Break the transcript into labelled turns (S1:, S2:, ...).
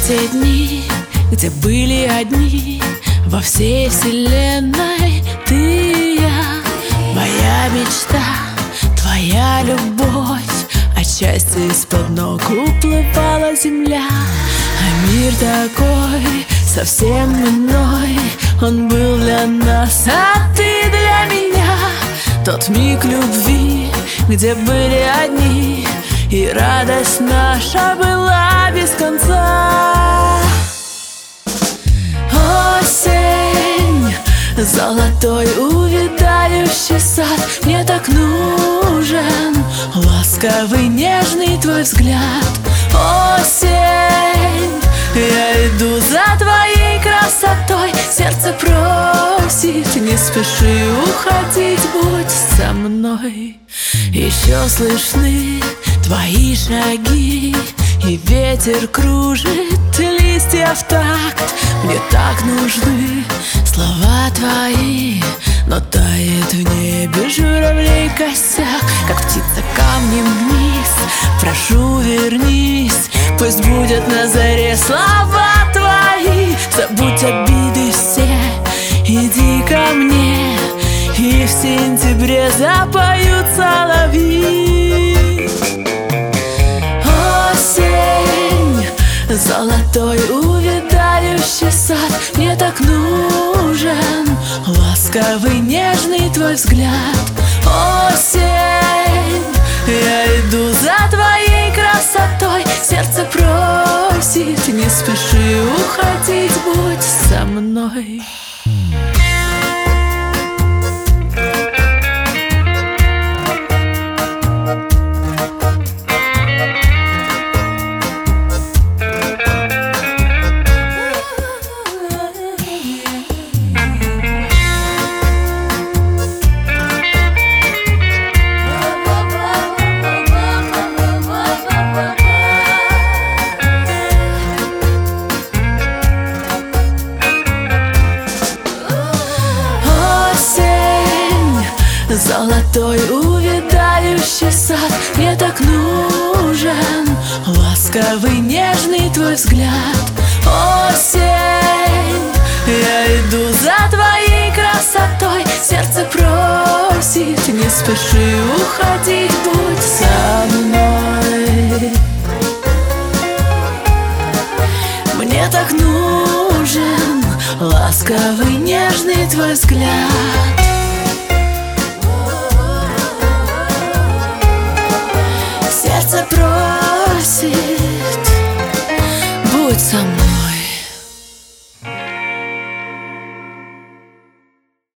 S1: те дни, где были одни во всей вселенной ты и я. Моя мечта, твоя любовь, отчасти из-под ног уплывала земля. А мир такой, совсем иной, он был для нас, а ты для меня. Тот миг любви, где были одни, и радость наша была без конца. Осень, золотой увядающий сад, мне так нужен ласковый, нежный твой взгляд. Осень, я иду за твоей красотой, сердце просит, не спеши уходить, будь со мной. Еще слышны твои шаги, и ветер кружит листья в такт. Мне так нужны слова твои, но тает в небе журавлей косяк. Как птица камнем вниз, прошу, вернись, пусть будет на заре слова твои. Забудь обиды все, иди ко мне, и в сентябре запоют соловьи. Осень, золотой увядающий сад, мне так нужен ласковый, нежный твой взгляд. Осень, я иду за твоей красотой, сердце просит, не спеши уходить, будь со мной. Золотой увядающий сад, мне так нужен ласковый, нежный твой взгляд. Осень, я иду за твоей красотой, сердце просит, не спеши уходить, будь со мной. Мне так нужен ласковый, нежный твой взгляд. Сердце просит, будь со мной.